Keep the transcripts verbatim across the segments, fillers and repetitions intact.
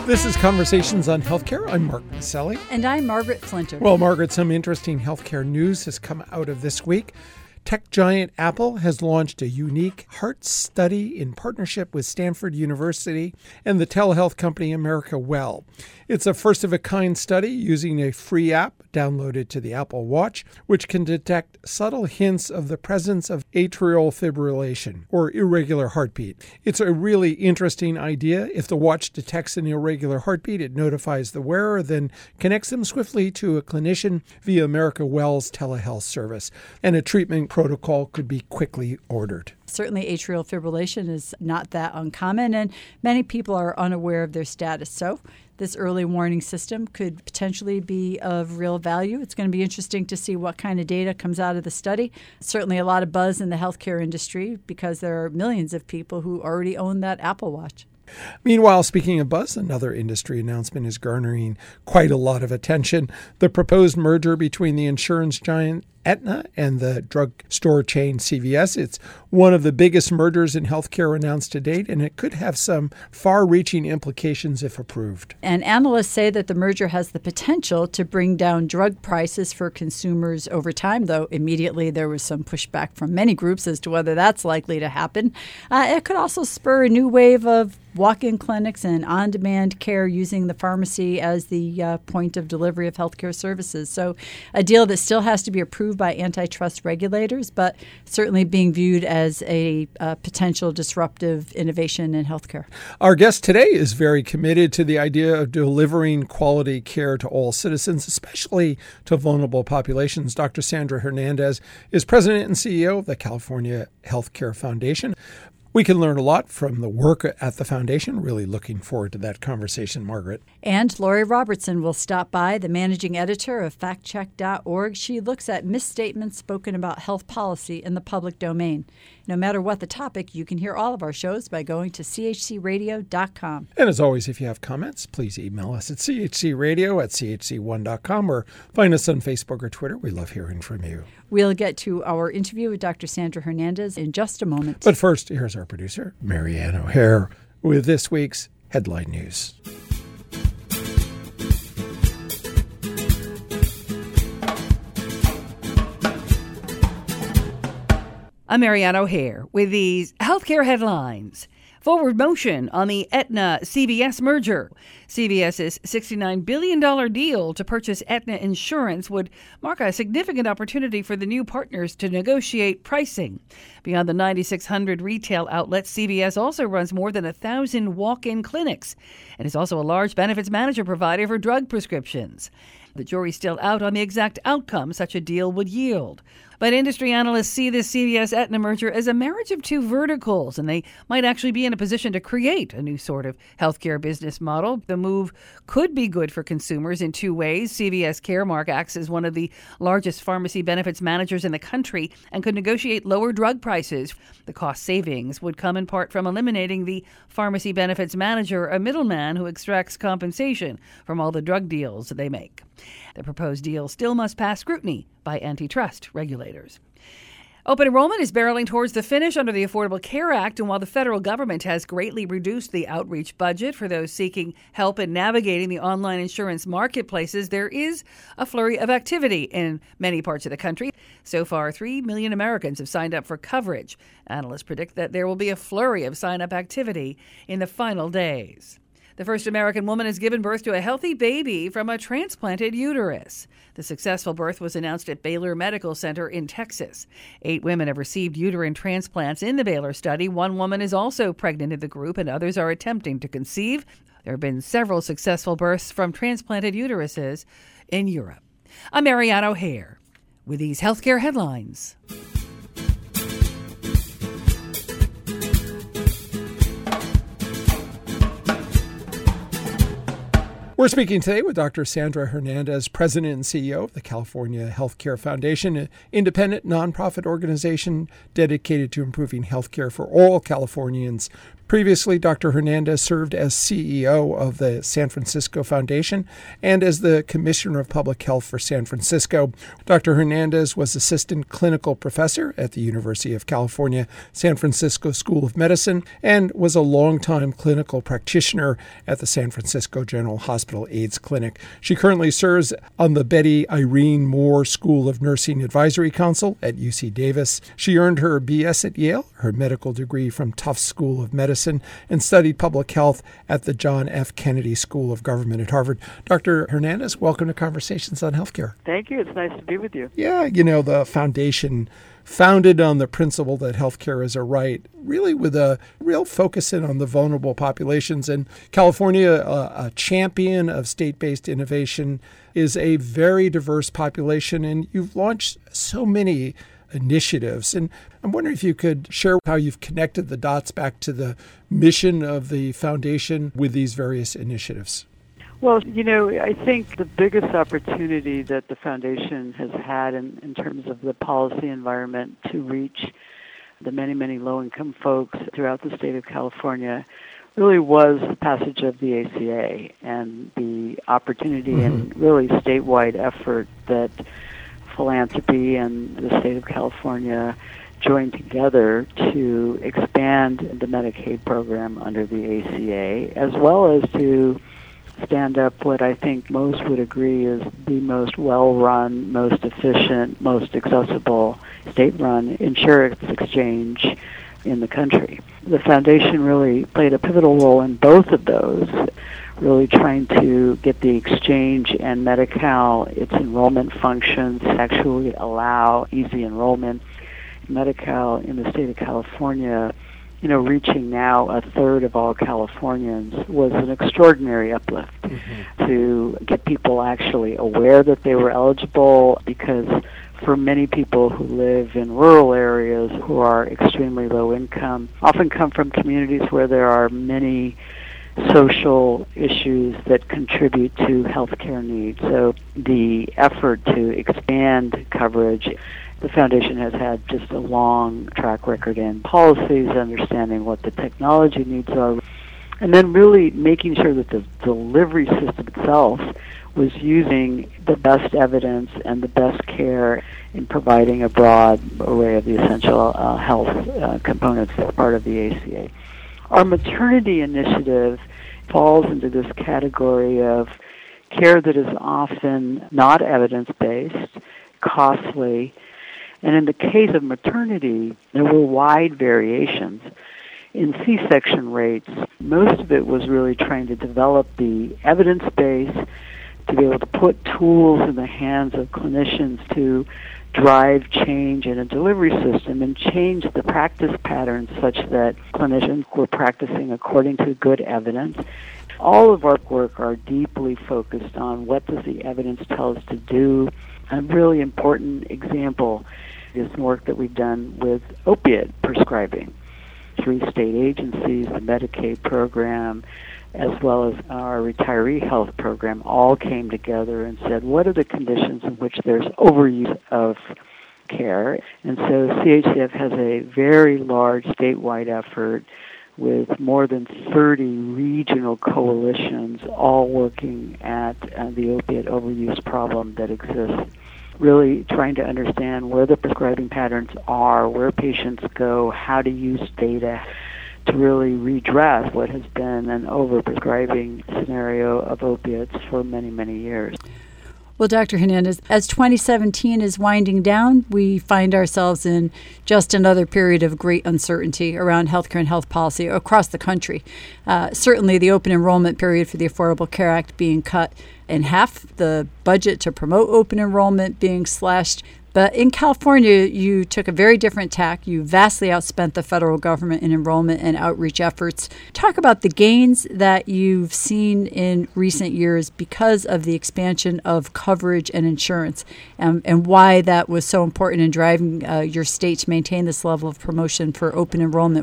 This is Conversations on Healthcare. I'm Mark Maselli. And I'm Margaret Flinter. Well, Margaret, some interesting healthcare news has come out of this week. Tech giant Apple has launched a unique heart study in partnership with Stanford University and the telehealth company America Well. It's a first-of-a-kind study using a free app downloaded to the Apple Watch, which can detect subtle hints of the presence of atrial fibrillation, or irregular heartbeat. It's a really interesting idea. If the watch detects an irregular heartbeat, it notifies the wearer, then connects them swiftly to a clinician via America Well's telehealth service, and a treatment protocol could be quickly ordered. Certainly atrial fibrillation is not that uncommon, and many people are unaware of their status. So this early warning system could potentially be of real value. It's going to be interesting to see what kind of data comes out of the study. Certainly a lot of buzz in the healthcare industry because there are millions of people who already own that Apple Watch. Meanwhile, speaking of buzz, another industry announcement is garnering quite a lot of attention. The proposed merger between the insurance giant Aetna and the drugstore chain C V S. It's one of the biggest mergers in healthcare announced to date, and it could have some far-reaching implications if approved. And analysts say that the merger has the potential to bring down drug prices for consumers over time, though immediately there was some pushback from many groups as to whether that's likely to happen. Uh, it could also spur a new wave of walk-in clinics and on-demand care using the pharmacy as the uh, point of delivery of healthcare services. So a deal that still has to be approved by antitrust regulators, but certainly being viewed as a uh, potential disruptive innovation in healthcare. Our guest today is very committed to the idea of delivering quality care to all citizens, especially to vulnerable populations. Doctor Sandra Hernandez is president and C E O of the California Healthcare Foundation. We can learn a lot from the work at the foundation. Really looking forward to that conversation, Margaret. And Lori Robertson will stop by, the managing editor of fact check dot org. She looks at misstatements spoken about health policy in the public domain. No matter what the topic, you can hear all of our shows by going to c h c radio dot com. And as always, if you have comments, please email us at c h c radio at c h c one dot com or find us on Facebook or Twitter. We love hearing from you. We'll get to our interview with Doctor Sandra Hernandez in just a moment. But first, here's our producer, Marianne O'Hare, with this week's headline news. I'm Marianne O'Hare with these healthcare headlines. Forward motion on the Aetna-C V S merger. CVS's sixty-nine billion dollars deal to purchase Aetna Insurance would mark a significant opportunity for the new partners to negotiate pricing. Beyond the nine thousand six hundred retail outlets, C V S also runs more than one thousand walk-in clinics and is also a large benefits manager provider for drug prescriptions. The jury's still out on the exact outcome such a deal would yield. But industry analysts see this C V S-Aetna merger as a marriage of two verticals, and they might actually be in a position to create a new sort of healthcare business model. The move could be good for consumers in two ways. C V S Caremark acts as one of the largest pharmacy benefits managers in the country and could negotiate lower drug prices. The cost savings would come in part from eliminating the pharmacy benefits manager, a middleman who extracts compensation from all the drug deals they make. The proposed deal still must pass scrutiny by antitrust regulators. Open enrollment is barreling towards the finish under the Affordable Care Act, and while the federal government has greatly reduced the outreach budget for those seeking help in navigating the online insurance marketplaces, there is a flurry of activity in many parts of the country. So far, three million Americans have signed up for coverage. Analysts predict that there will be a flurry of sign-up activity in the final days. The first American woman has given birth to a healthy baby from a transplanted uterus. The successful birth was announced at Baylor Medical Center in Texas. Eight women have received uterine transplants in the Baylor study. One woman is also pregnant in the group, and others are attempting to conceive. There have been several successful births from transplanted uteruses in Europe. I'm Marianne O'Hare with these healthcare headlines. We're speaking today with Doctor Sandra Hernandez, President and C E O of the California Healthcare Foundation, an independent nonprofit organization dedicated to improving healthcare for all Californians. Previously, Doctor Hernandez served as C E O of the San Francisco Foundation and as the Commissioner of Public Health for San Francisco. Doctor Hernandez was Assistant Clinical Professor at the University of California, San Francisco School of Medicine and was a longtime clinical practitioner at the San Francisco General Hospital AIDS Clinic. She currently serves on the Betty Irene Moore School of Nursing Advisory Council at U C Davis. She earned her B S at Yale, her medical degree from Tufts School of Medicine, and studied public health at the John F. Kennedy School of Government at Harvard. Doctor Hernandez, welcome to Conversations on Healthcare. Thank you. It's nice to be with you. Yeah, you know, the foundation founded on the principle that healthcare is a right, really with a real focus in on the vulnerable populations. And California, a, a champion of state-based innovation, is a very diverse population, and you've launched so many initiatives. And I'm wondering if you could share how you've connected the dots back to the mission of the foundation with these various initiatives. Well, you know, I think the biggest opportunity that the foundation has had in, in terms of the policy environment to reach the many, many low-income folks throughout the state of California really was the passage of the A C A and the opportunity mm-hmm. and really statewide effort that philanthropy and the state of California joined together to expand the Medicaid program under the A C A, as well as to stand up what I think most would agree is the most well-run, most efficient, most accessible state-run insurance exchange in the country. The foundation really played a pivotal role in both of those, really trying to get the exchange and Medi-Cal, its enrollment functions, actually allow easy enrollment. Medi-Cal in the state of California, you know, reaching now a third of all Californians was an extraordinary uplift mm-hmm. to get people actually aware that they were eligible, because for many people who live in rural areas who are extremely low income, often come from communities where there are many social issues that contribute to healthcare needs. So the effort to expand coverage, the foundation has had just a long track record in policies, understanding what the technology needs are, and then really making sure that the delivery system itself was using the best evidence and the best care in providing a broad array of the essential uh, health uh, components as part of the A C A. Our maternity initiative falls into this category of care that is often not evidence-based, costly, and in the case of maternity, there were wide variations. In C-section rates, most of it was really trying to develop the evidence base to be able to put tools in the hands of clinicians to drive change in a delivery system and change the practice patterns such that clinicians were practicing according to good evidence. All of our work are deeply focused on what does the evidence tell us to do. A really important example is work that we've done with opiate prescribing. Three state agencies, the Medicaid program, as well as our retiree health program, all came together and said, what are the conditions in which there's overuse of care? And so C H C F has a very large statewide effort with more than thirty regional coalitions all working at uh, the opiate overuse problem that exists, really trying to understand where the prescribing patterns are, where patients go, how to use data to really redress what has been an overprescribing scenario of opiates for many, many years. Well, Doctor Hernandez, as twenty seventeen is winding down, we find ourselves in just another period of great uncertainty around healthcare and health policy across the country. Uh, certainly the open enrollment period for the Affordable Care Act being cut in half, the budget to promote open enrollment being slashed. But in California, you took a very different tack. You vastly outspent the federal government in enrollment and outreach efforts. Talk about the gains that you've seen in recent years because of the expansion of coverage and insurance, um, and why that was so important in driving uh, your state to maintain this level of promotion for open enrollment.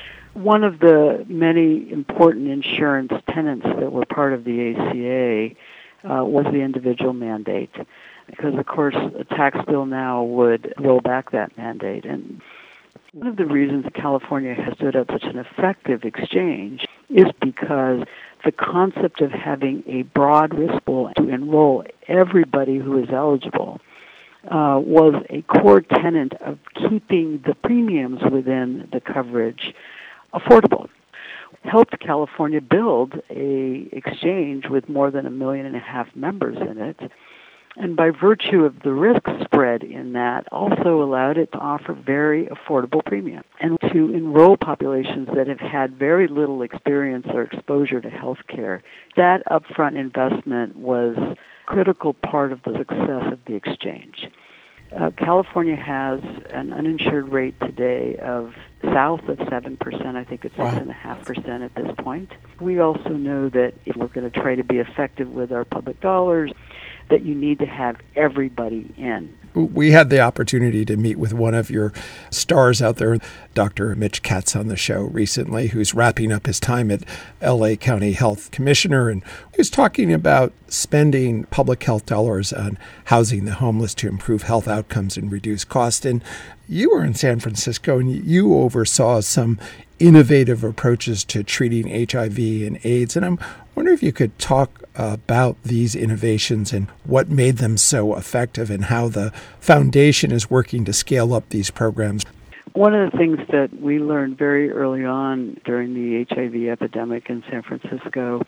One of the many important insurance tenets that were part of the A C A uh, was the individual mandate. Because, of course, a tax bill now would roll back that mandate. And One of the reasons California has stood up such an effective exchange is because the concept of having a broad risk pool to enroll everybody who is eligible uh, was a core tenet of keeping the premiums within the coverage affordable. Helped California build a exchange with more than a million and a half members in it, and by virtue of the risk spread in that, also allowed it to offer very affordable premium and to enroll populations that have had very little experience or exposure to health care. That upfront investment was a critical part of the success of the exchange. Uh, California has an uninsured rate today of south of seven percent. I think it's six point five percent at this point. We also know that if we're going to try to be effective with our public dollars, that you need to have everybody in. We had the opportunity to meet with one of your stars out there, Doctor Mitch Katz, on the show recently, who's wrapping up his time at L A County Health Commissioner. And he was talking about spending public health dollars on housing the homeless to improve health outcomes and reduce cost. And you were in San Francisco and you oversaw some innovative approaches to treating H I V and AIDS. And I'm wondering if you could talk about these innovations and what made them so effective and how the foundation is working to scale up these programs. One of the things that we learned very early on during the H I V epidemic in San Francisco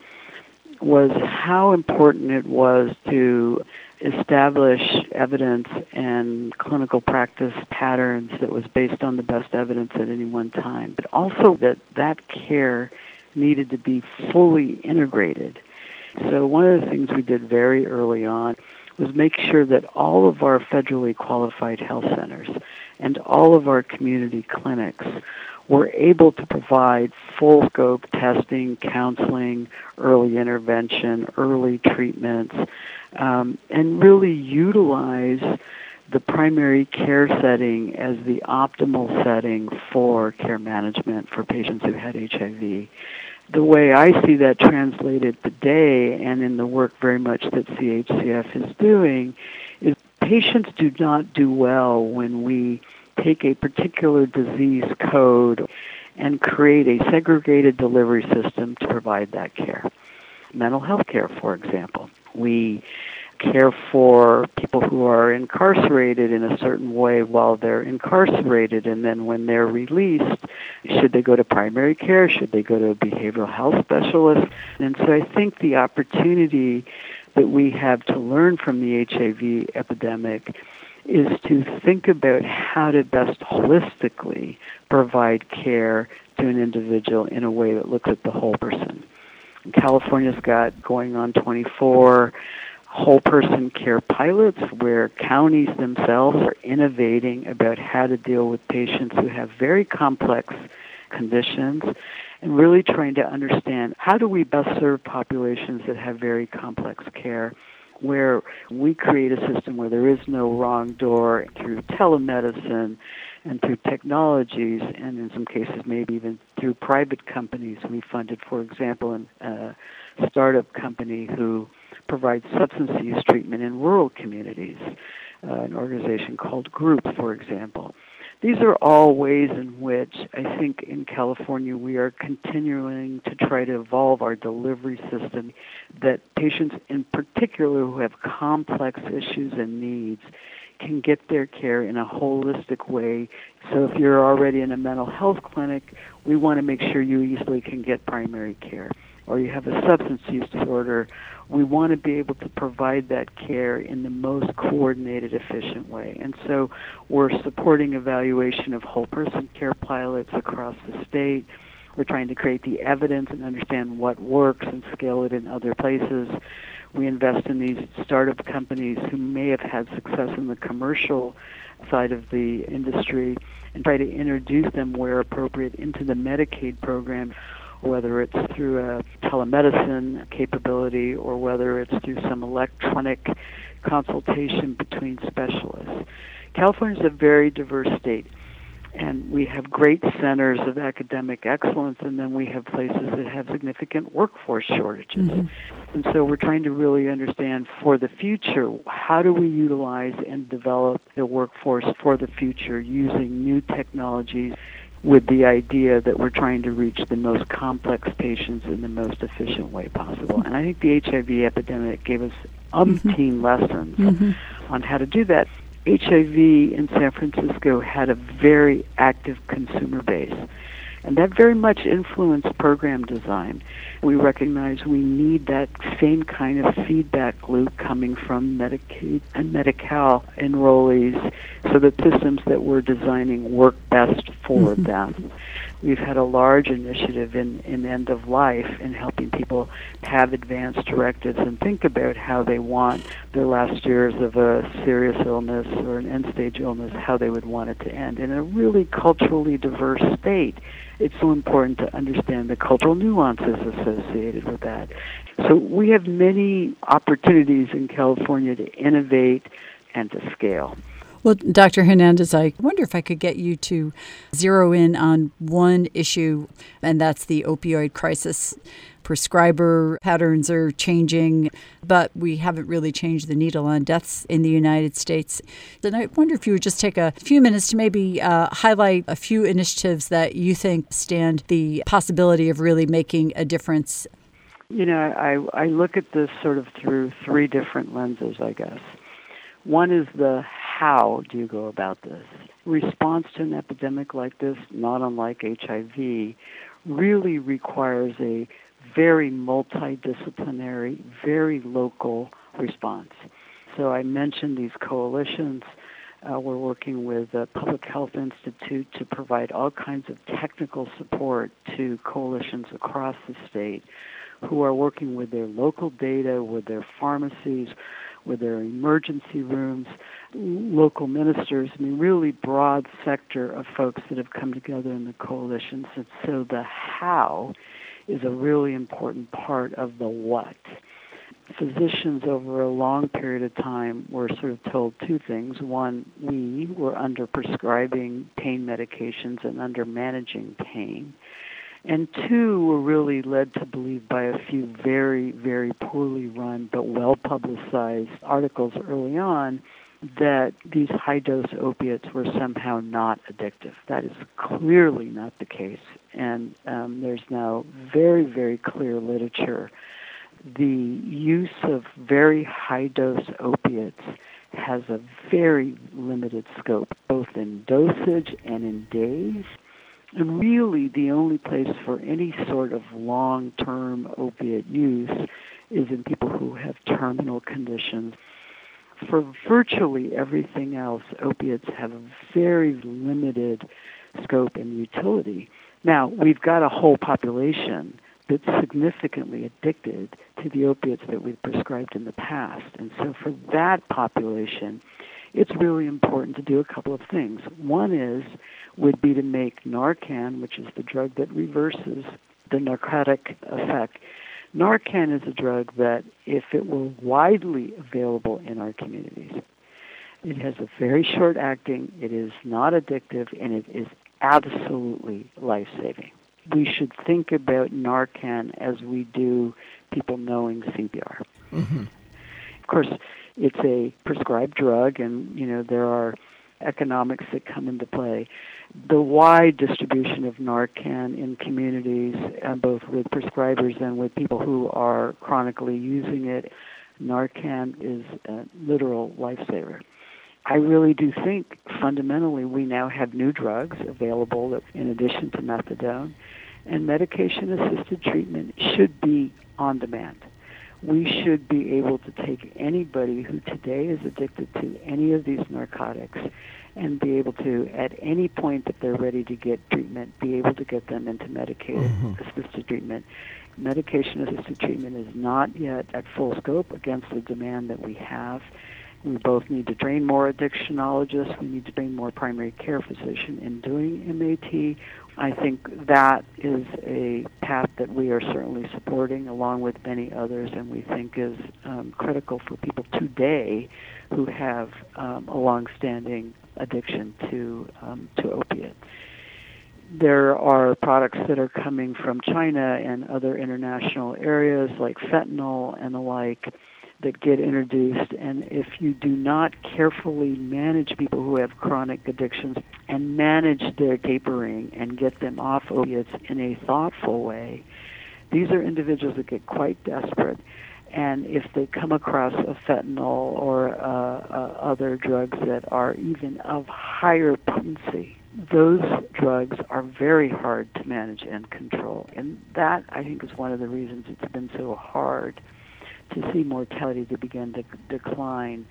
was how important it was to establish evidence and clinical practice patterns that was based on the best evidence at any one time, but also that that care needed to be fully integrated. So one of the things we did very early on was make sure that all of our federally qualified health centers and all of our community clinics were able to provide full scope testing, counseling, early intervention, early treatments, um, and really utilize the primary care setting as the optimal setting for care management for patients who had H I V. The way I see that translated today and in the work very much that C H C F is doing is patients do not do well when we take a particular disease code and create a segregated delivery system to provide that care. Mental health care, for example. We care for people who are incarcerated in a certain way while they're incarcerated, and then when they're released, should they go to primary care? Should they go to a behavioral health specialist? And so I think the opportunity that we have to learn from the H I V epidemic is to think about how to best holistically provide care to an individual in a way that looks at the whole person. And California's got going on twenty-four whole person care pilots where counties themselves are innovating about how to deal with patients who have very complex conditions and really trying to understand how do we best serve populations that have very complex care, where we create a system where there is no wrong door through telemedicine and through technologies, and in some cases maybe even through private companies. We funded, for example, a startup company who provides substance use treatment in rural communities, uh, an organization called Group, for example. These are all ways in which I think in California we are continuing to try to evolve our delivery system that patients in particular who have complex issues and needs can get their care in a holistic way. So if you're already in a mental health clinic, we want to make sure you easily can get primary care. Or you have a substance use disorder, we want to be able to provide that care in the most coordinated, efficient way. And so we're supporting evaluation of whole person care pilots across the state. We're trying to create the evidence and understand what works and scale it in other places. We invest in these startup companies who may have had success in the commercial side of the industry and try to introduce them where appropriate into the Medicaid program, whether it's through a telemedicine capability or whether it's through some electronic consultation between specialists. California is a very diverse state. And we have great centers of academic excellence, and then we have places that have significant workforce shortages. Mm-hmm. And so we're trying to really understand for the future, how do we utilize and develop the workforce for the future using new technologies with the idea that we're trying to reach the most complex patients in the most efficient way possible. And I think the H I V epidemic gave us umpteen mm-hmm. lessons mm-hmm. on how to do that. H I V in San Francisco had a very active consumer base, and that very much influenced program design. We recognize we need that same kind of feedback loop coming from Medicaid and Medi-Cal enrollees so that systems that we're designing work best for mm-hmm. them. We've had a large initiative in, in end of life in helping people have advanced directives and think about how they want their last years of a serious illness or an end-stage illness, how they would want it to end. In a really culturally diverse state, it's so important to understand the cultural nuances associated with that. So we have many opportunities in California to innovate and to scale. Well, Doctor Hernandez, I wonder if I could get you to zero in on one issue, and that's the opioid crisis. Prescriber patterns are changing, but we haven't really changed the needle on deaths in the United States. And I wonder if you would just take a few minutes to maybe uh, highlight a few initiatives that you think stand the possibility of really making a difference. You know, I, I look at this sort of through three different lenses, I guess. One is the how do you go about this? Response to an epidemic like this, not unlike H I V, really requires a very multidisciplinary, very local response. So I mentioned these coalitions. Uh, we're working with the Public Health Institute to provide all kinds of technical support to coalitions across the state who are working with their local data, with their pharmacies, with their emergency rooms, local ministers, I mean, really broad sector of folks that have come together in the coalitions. And so the how is a really important part of the what. Physicians over a long period of time were sort of told two things. One, we were under prescribing pain medications and under managing pain. And two, were really led to believe by a few very, very poorly run but well-publicized articles early on that these high-dose opiates were somehow not addictive. That is clearly not the case. And um, there's now very, very clear literature. The use of very high-dose opiates has a very limited scope, both in dosage and in days. And really, the only place for any sort of long-term opiate use is in people who have terminal conditions. For virtually everything else, opiates have a very limited scope and utility. Now, we've got a whole population that's significantly addicted to the opiates that we've prescribed in the past. And so for that population, it's really important to do a couple of things. One is, would be to make Narcan, which is the drug that reverses the narcotic effect. Narcan is a drug that, if it were widely available in our communities, it has a very short acting, it is not addictive, and it is absolutely life-saving. We should think about Narcan as we do people knowing C P R. Mm-hmm. Of course, it's a prescribed drug, and you know there are economics that come into play. The wide distribution of Narcan in communities, uh, both with prescribers and with people who are chronically using it, Narcan is a literal lifesaver. I really do think fundamentally we now have new drugs available that, in addition to methadone, and medication-assisted treatment should be on demand. We should be able to take anybody who today is addicted to any of these narcotics and be able to, at any point that they're ready to get treatment, be able to get them into medication-assisted mm-hmm. treatment. Medication-assisted treatment is not yet at full scope against the demand that we have. We both need to train more addictionologists. We need to train more primary care physicians in doing M A T. I think that is a path that we are certainly supporting, along with many others, and we think is um, critical for people today who have um, a long-standing addiction to um, to opiates. there are products that are coming from China and other international areas like fentanyl and the like that get introduced. And if you do not carefully manage people who have chronic addictions and manage their tapering and get them off opiates in a thoughtful way, these are individuals that get quite desperate. And if they come across a fentanyl or uh, uh, other drugs that are even of higher potency, those drugs are very hard to manage and control. And that, I think, is one of the reasons it's been so hard to see mortality to begin to decline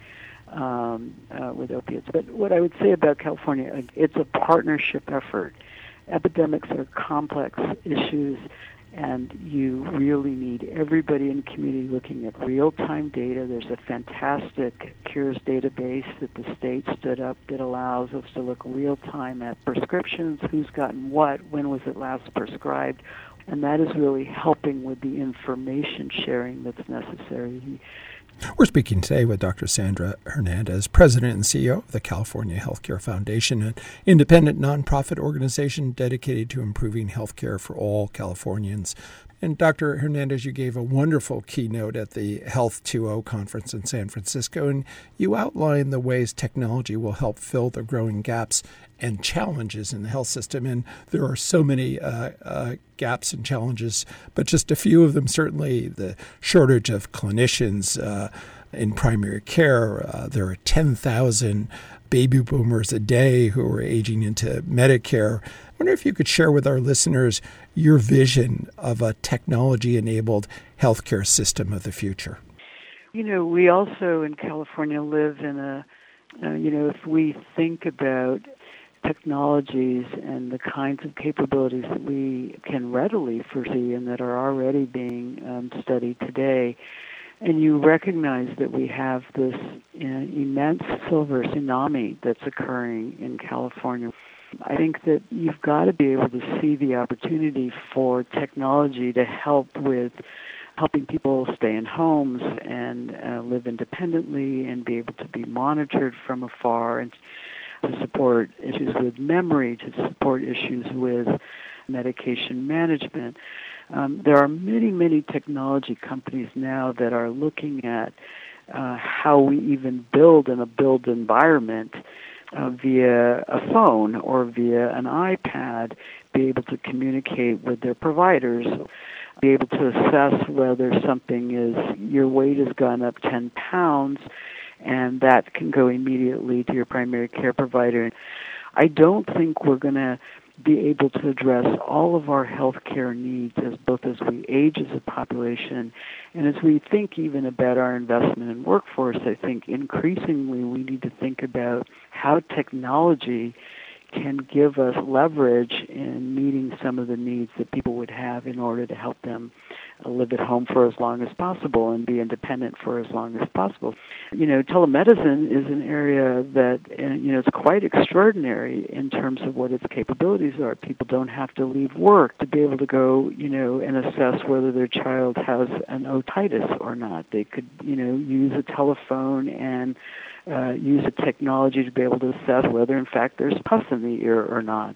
um, uh, with opiates. But what I would say about California, it's a partnership effort. Epidemics are complex issues, and you really need everybody in the community looking at real-time data. There's a fantastic cures database that the state stood up that allows us to look real-time at prescriptions, who's gotten what, when was it last prescribed, and that is really helping with the information sharing that's necessary. We're speaking today with Doctor Sandra Hernandez, President and C E O of the California Healthcare Foundation, an independent nonprofit organization dedicated to improving healthcare for all Californians. And Doctor Hernandez, you gave a wonderful keynote at the Health two point oh conference in San Francisco, and you outlined the ways technology will help fill the growing gaps and challenges in the health system. And there are so many uh, uh, gaps and challenges, but just a few of them, certainly the shortage of clinicians uh, in primary care. Uh, there are ten thousand baby boomers a day who are aging into Medicare. I wonder if you could share with our listeners your vision of a technology-enabled healthcare system of the future. You know, we also in California live in a, uh, you know, if we think about technologies and the kinds of capabilities that we can readily foresee and that are already being um, studied today, and you recognize that we have this uh, immense silver tsunami that's occurring in California, I think that you've got to be able to see the opportunity for technology to help with helping people stay in homes and uh, live independently and be able to be monitored from afar, and to support issues with memory, to support issues with medication management. Um, there are many, many technology companies now that are looking at uh, how we even build in a build environment uh, via a phone or via an iPad, be able to communicate with their providers, be able to assess whether something is, your weight has gone up ten pounds, and that can go immediately to your primary care provider. I don't think we're going to be able to address all of our health care needs as both as we age as a population and as we think even about our investment in workforce. I think increasingly we need to think about how technology can give us leverage in meeting some of the needs that people would have in order to help them live at home for as long as possible and be independent for as long as possible. You know, telemedicine is an area that, you know, it's quite extraordinary in terms of what its capabilities are. People don't have to leave work to be able to go, you know, and assess whether their child has an otitis or not. They could, you know, use a telephone and uh, use a technology to be able to assess whether, in fact, there's pus in the ear or not.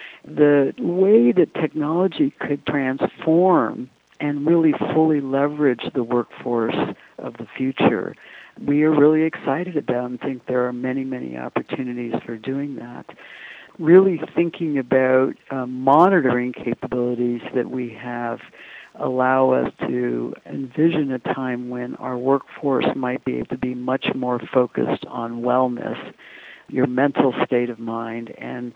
The way that technology could transform and really fully leverage the workforce of the future, we are really excited about and think there are many, many opportunities for doing that. Really thinking about uh, monitoring capabilities that we have allow us to envision a time when our workforce might be able to be much more focused on wellness, your mental state of mind, and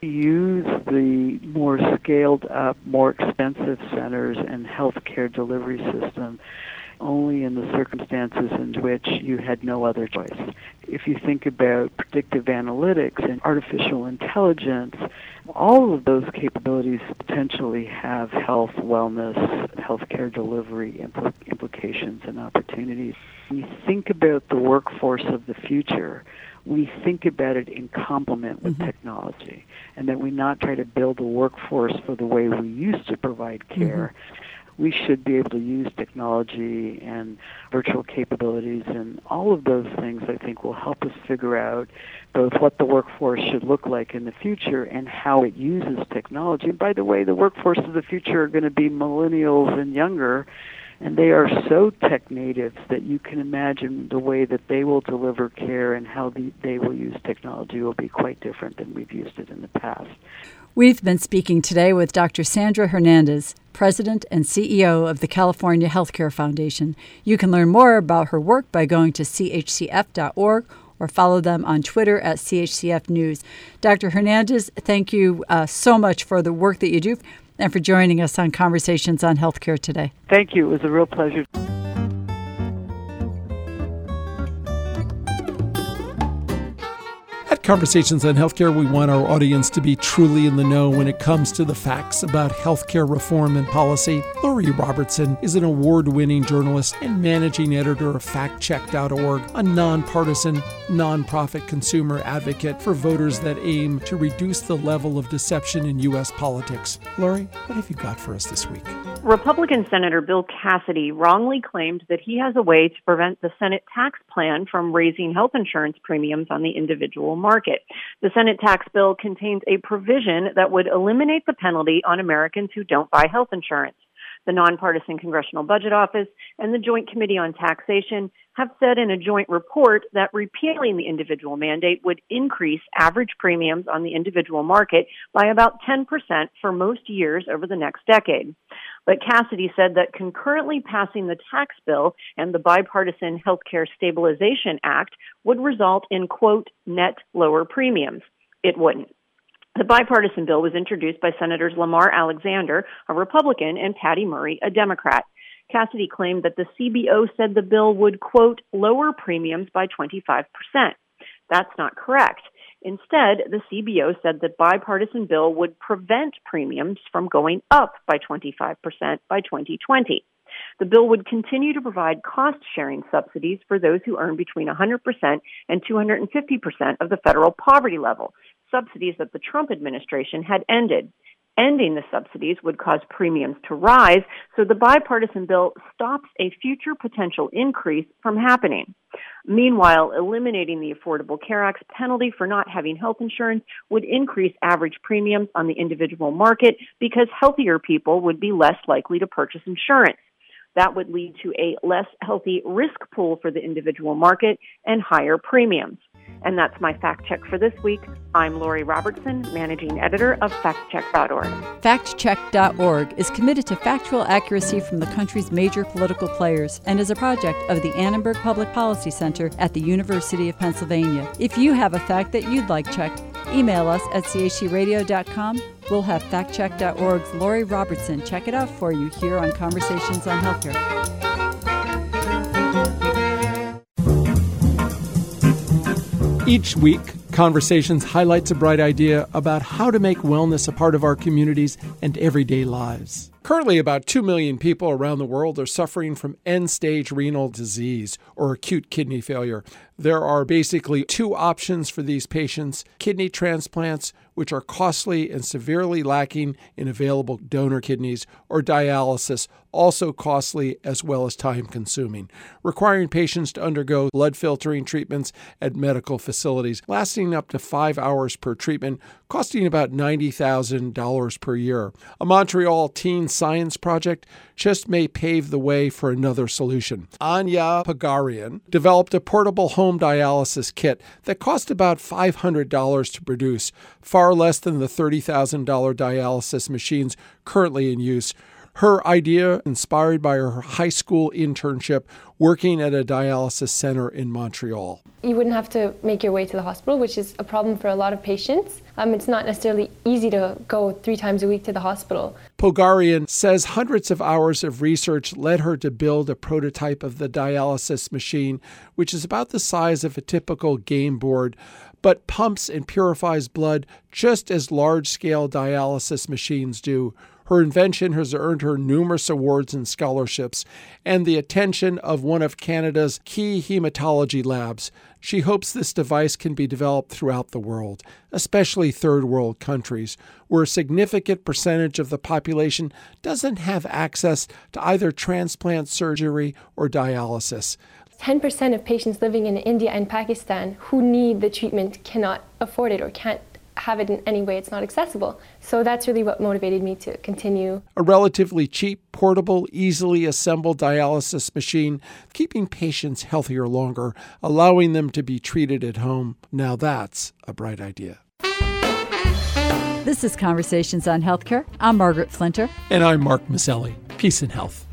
use the more scaled up, more expensive centers and healthcare delivery system only in the circumstances in which you had no other choice. If you think about predictive analytics and artificial intelligence, all of those capabilities potentially have health, wellness, healthcare delivery impl- implications and opportunities. When you think about the workforce of the future, we think about it in complement with mm-hmm. technology, and that we not try to build a workforce for the way we used to provide care. Mm-hmm. we should be able to use technology and virtual capabilities, and all of those things I think will help us figure out both what the workforce should look like in the future and how it uses technology. And by the way, the workforce of the future are going to be millennials and younger, and they are so tech natives that you can imagine the way that they will deliver care and how the, they will use technology will be quite different than we've used it in the past. We've been speaking today with Doctor Sandra Hernandez, President and C E O of the California Healthcare Foundation. You can learn more about her work by going to C H C F dot org or follow them on Twitter at C H C F News. Doctor Hernandez, thank you uh, so much for the work that you do and for joining us on Conversations on Healthcare today. Thank you. It was a real pleasure. At Conversations on Healthcare, we want our audience to be truly in the know when it comes to the facts about healthcare reform and policy. Lori Robertson is an award-winning journalist and managing editor of fact check dot org, a nonpartisan, nonprofit consumer advocate for voters that aim to reduce the level of deception in U S politics. Lori, what have you got for us this week? Republican Senator Bill Cassidy wrongly claimed that he has a way to prevent the Senate tax plan from raising health insurance premiums on the individual market. The Senate tax bill contains a provision that would eliminate the penalty on Americans who don't buy health insurance. The Nonpartisan Congressional Budget Office and the Joint Committee on Taxation have said in a joint report that repealing the individual mandate would increase average premiums on the individual market by about ten percent for most years over the next decade. But Cassidy said that concurrently passing the tax bill and the Bipartisan Healthcare Stabilization Act would result in, quote, net lower premiums. It wouldn't. The bipartisan bill was introduced by Senators Lamar Alexander, a Republican, and Patty Murray, a Democrat. Cassidy claimed that the C B O said the bill would, quote, lower premiums by twenty-five percent. That's not correct. Instead, the C B O said the bipartisan bill would prevent premiums from going up by twenty-five percent by twenty twenty. The bill would continue to provide cost-sharing subsidies for those who earn between one hundred percent and two hundred fifty percent of the federal poverty level, subsidies that the Trump administration had ended. Ending the subsidies would cause premiums to rise, so the bipartisan bill stops a future potential increase from happening. Meanwhile, eliminating the Affordable Care Act's penalty for not having health insurance would increase average premiums on the individual market because healthier people would be less likely to purchase insurance. That would lead to a less healthy risk pool for the individual market and higher premiums. And that's my fact check for this week. I'm Lori Robertson, managing editor of fact check dot org. fact check dot org is committed to factual accuracy from the country's major political players and is a project of the Annenberg Public Policy Center at the University of Pennsylvania. If you have a fact that you'd like checked, email us at c h c radio dot com. We'll have fact check dot org's Lori Robertson check it out for you here on Conversations on Healthcare. Each week, Conversations highlights a bright idea about how to make wellness a part of our communities and everyday lives. Currently, about two million people around the world are suffering from end-stage renal disease or acute kidney failure. There are basically two options for these patients: kidney transplants, which are costly and severely lacking in available donor kidneys, or dialysis, also costly as well as time-consuming, requiring patients to undergo blood filtering treatments at medical facilities, lasting up to five hours per treatment, costing about ninety thousand dollars per year. A Montreal teen science project just may pave the way for another solution. Anya Pagarian developed a portable home dialysis kit that cost about five hundred dollars to produce, far less than the thirty thousand dollars dialysis machines currently in use. Her idea, inspired by her high school internship working at a dialysis center in Montreal. You wouldn't have to make your way to the hospital, which is a problem for a lot of patients. Um, it's not necessarily easy to go three times a week to the hospital. Pogarian says hundreds of hours of research led her to build a prototype of the dialysis machine, which is about the size of a typical game board, but pumps and purifies blood just as large-scale dialysis machines do. Her invention has earned her numerous awards and scholarships and the attention of one of Canada's key hematology labs. She hopes this device can be developed throughout the world, especially third world countries, where a significant percentage of the population doesn't have access to either transplant surgery or dialysis. ten percent of patients living in India and Pakistan who need the treatment cannot afford it or can't have it in any way. It's not accessible. So that's really what motivated me to continue. A relatively cheap, portable, easily assembled dialysis machine, keeping patients healthier longer, allowing them to be treated at home. Now that's a bright idea. This is Conversations on Healthcare. I'm Margaret Flinter. And I'm Mark Mazzelli. Peace and health.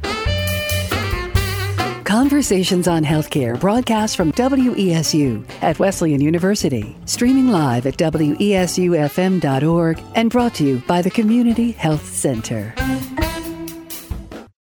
Conversations on Healthcare broadcast from W E S U at Wesleyan University, streaming live at W E S U F M dot org and brought to you by the Community Health Center.